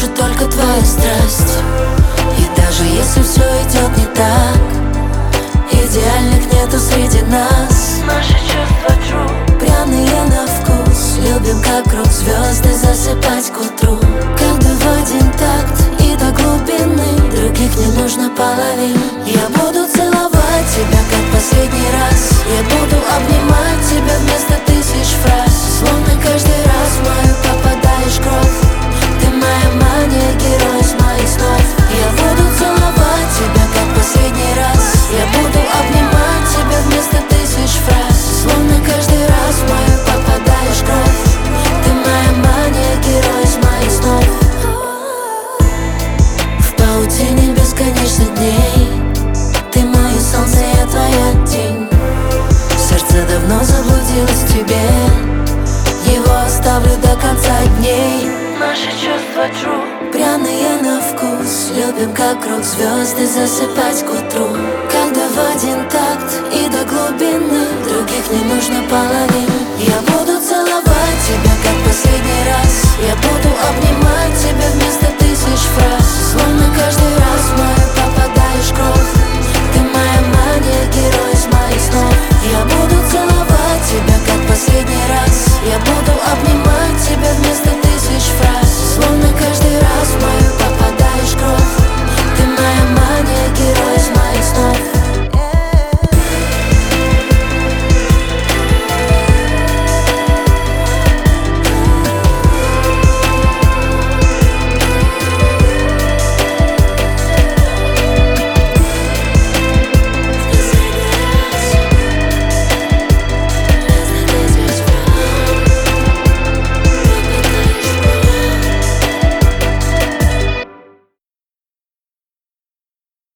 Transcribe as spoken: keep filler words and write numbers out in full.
может только твоя страсть. И даже если все идет не так, идеальных нету среди нас. Наши чувства true, пряные на вкус, любим как рок-звезды засыпать к утру. Когда в один такт и до глубины, других не нужно половин. Я буду целовать тебя как последний раз, я буду обнимать тебя вместо тысяч фраз. Словно каждый раз в мою попадаешь кровь, ты моя мания, герой из моих снов. Я буду целовать тебя как последний раз, я буду обнимать тебя вместо тысяч фраз. Словно каждый раз в мою попадаешь кровь, ты моя мания, герой из моих снов. В паутине бесконечных дней, ты мое солнце, я твоя тень. Сердце давно заблудилось в тебе, его оставлю до конца дней. наши чувства true, пряные на вкус, любим как рок-звезды засыпать к утру. Когда в один такт и до глубины, других не нужно половин. Я буду целовать тебя как последний раз, я буду обнимать тебя вместо тысяч фраз. Словно каждый